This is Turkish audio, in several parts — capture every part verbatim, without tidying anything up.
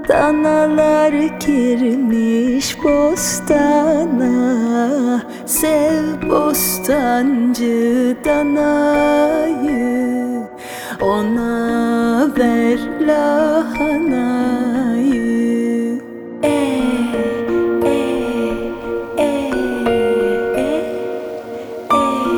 Danalar girmiş bostana, sev bostancı danayı, ona ver lahanayı. E, e, e, e, e,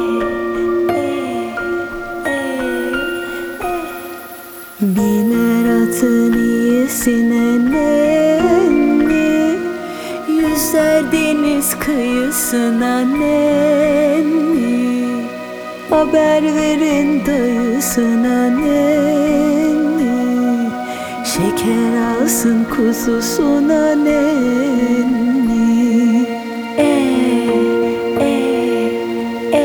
e, e. Biner atın iyisine nenni, yüzer deniz kıyısına nenni, haber verin dayısına nenni, şeker alsın kuzusuna nenni. E, e, e,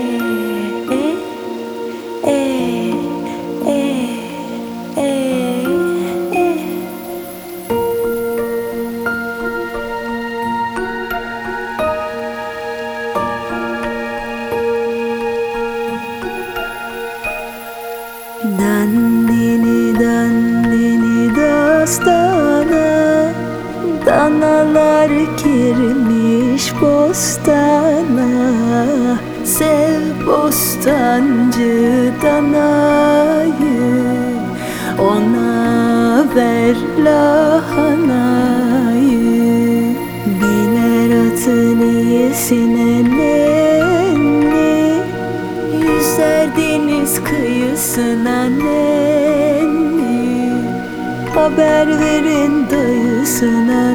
e, e, e, e, e. Dandini dandini dastana, danalar girmiş bostana, sev bostancı danayı, ona ver lahanayı. Biner atın iyisine nenni, yüzer deniz kıyısına nenni, haber verin dayısına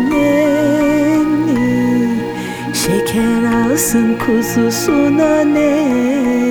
nenni, şeker alsın kuzusuna nenni.